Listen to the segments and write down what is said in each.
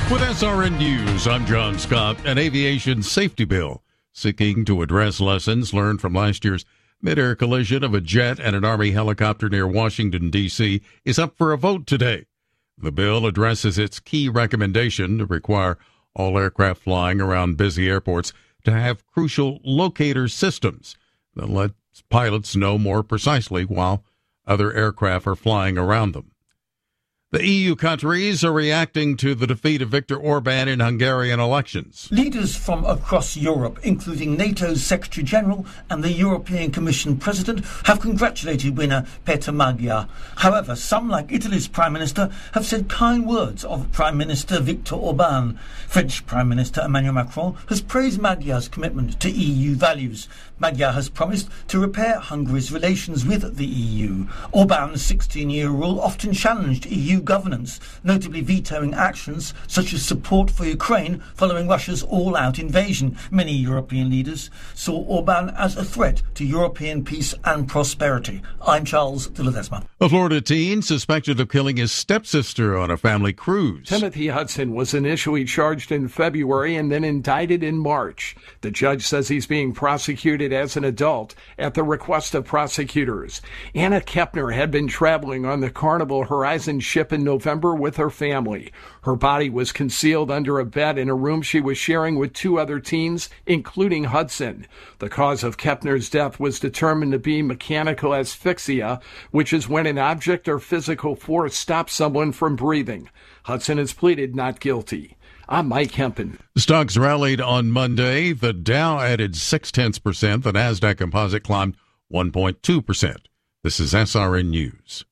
With SRN News, I'm John Scott. An aviation safety bill seeking to address lessons learned from last year's mid-air collision of a jet and an Army helicopter near Washington, D.C. is up for a vote today. The bill addresses its key recommendation to require all aircraft flying around busy airports to have crucial locator systems that let pilots know more precisely while other aircraft are flying around them. The EU countries are reacting to the defeat of Viktor Orban in Hungarian elections. Leaders from across Europe, including NATO's Secretary-General and the European Commission President, have congratulated winner Peter Magyar. However, some, like Italy's Prime Minister, have said kind words of Prime Minister Viktor Orban. French Prime Minister Emmanuel Macron has praised Magyar's commitment to EU values. Magyar has promised to repair Hungary's relations with the EU. Orban's 16-year rule often challenged EU governance, notably vetoing actions such as support for Ukraine following Russia's all-out invasion. Many European leaders saw Orban as a threat to European peace and prosperity. I'm Charles de Ledesma. A Florida teen suspected of killing his stepsister on a family cruise. Timothy Hudson was initially charged in February and then indicted in March. The judge says he's being prosecuted as an adult at the request of prosecutors. Anna Kepner had been traveling on the Carnival Horizon ship in November with her family. Her body was concealed under a bed in a room she was sharing with two other teens, including Hudson. The cause of Kepner's death was determined to be mechanical asphyxia, which is when an object or physical force stops someone from breathing. Hudson has pleaded not guilty. I'm Mike Hempen. Stocks rallied on Monday. The Dow added 0.6%. The Nasdaq Composite climbed 1.2%. This is SRN News.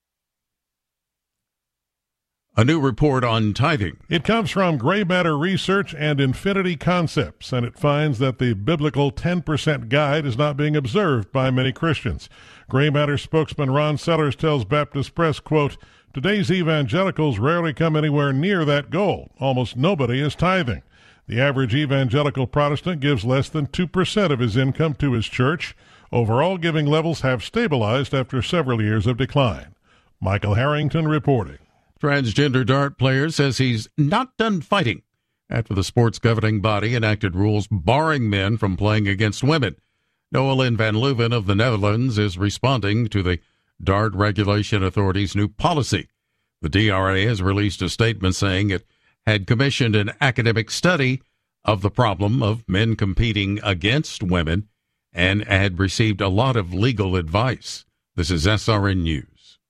A new report on tithing. It comes from Gray Matter Research and Infinity Concepts, and it finds that the biblical 10% guide is not being observed by many Christians. Gray Matter spokesman Ron Sellers tells Baptist Press, quote, "Today's evangelicals rarely come anywhere near that goal. Almost nobody is tithing. The average evangelical Protestant gives less than 2% of his income to his church. Overall giving levels have stabilized after several years of decline." Michael Harrington reporting. Transgender dart player says he's not done fighting after the sport's governing body enacted rules barring men from playing against women. Noelyn van Leuven of the Netherlands is responding to the Dart Regulation Authority's new policy. The DRA has released a statement saying it had commissioned an academic study of the problem of men competing against women and had received a lot of legal advice. This is SRN News.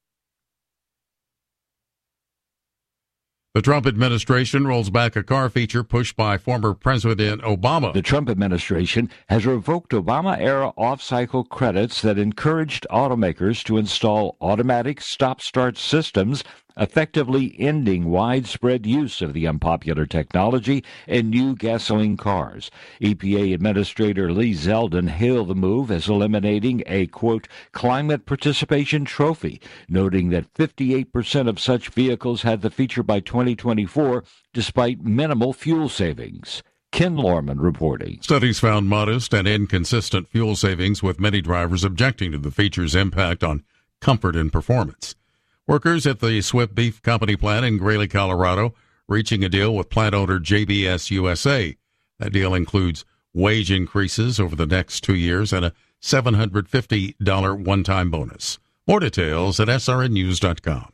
The Trump administration rolls back a car feature pushed by former President Obama. The Trump administration has revoked Obama-era off-cycle credits that encouraged automakers to install automatic stop-start systems, effectively ending widespread use of the unpopular technology in new gasoline cars. EPA Administrator Lee Zeldin hailed the move as eliminating a, quote, climate participation trophy, noting that 58% of such vehicles had the feature by 2024, despite minimal fuel savings. Ken Lorman reporting. Studies found modest and inconsistent fuel savings, with many drivers objecting to the feature's impact on comfort and performance. Workers at the Swift Beef Company plant in Greeley, Colorado, reaching a deal with plant owner JBS USA. That deal includes wage increases over the next 2 years and a $750 one-time bonus. More details at srnnews.com.